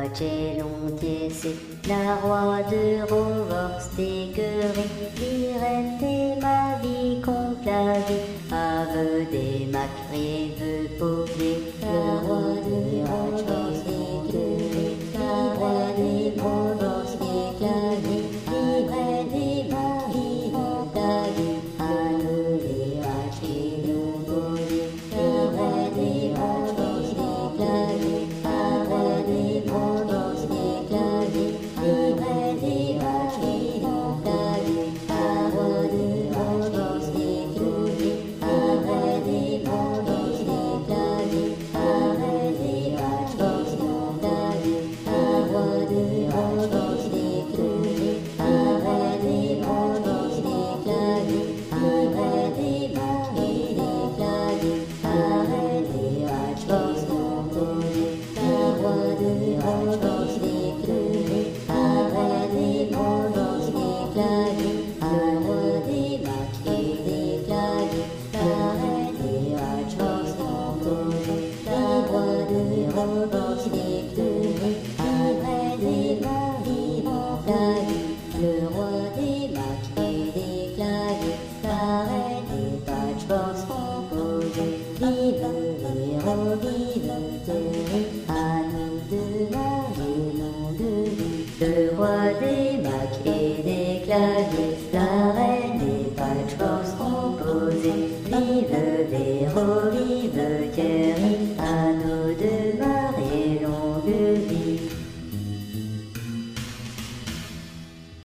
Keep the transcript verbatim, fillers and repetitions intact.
Gelontier, c'est la roi de Rovorsteguerie, l'Irène des ma vie contre la vie, aveu des macrés, veut paupier, le roi de Rovorsteguerie, la roi des Rovorsteguerie, l'Irène des Marie contre la vie, à nous les rachis, nous bouger, le roi des Rovorsteguerie, la roi des Rovorsteguerie, l'Irène des Marie contre la vie, la roi des Rovorsteguerie, la roi des Rovorsteguerie, la roi des Rovorsteguerie, la roi des Rovorsteguerie, la roi des Rovorsteguerie, la roi des Marie contre la vie, la roi des Rovorsteguerie, la roi des Rovorsteguerie.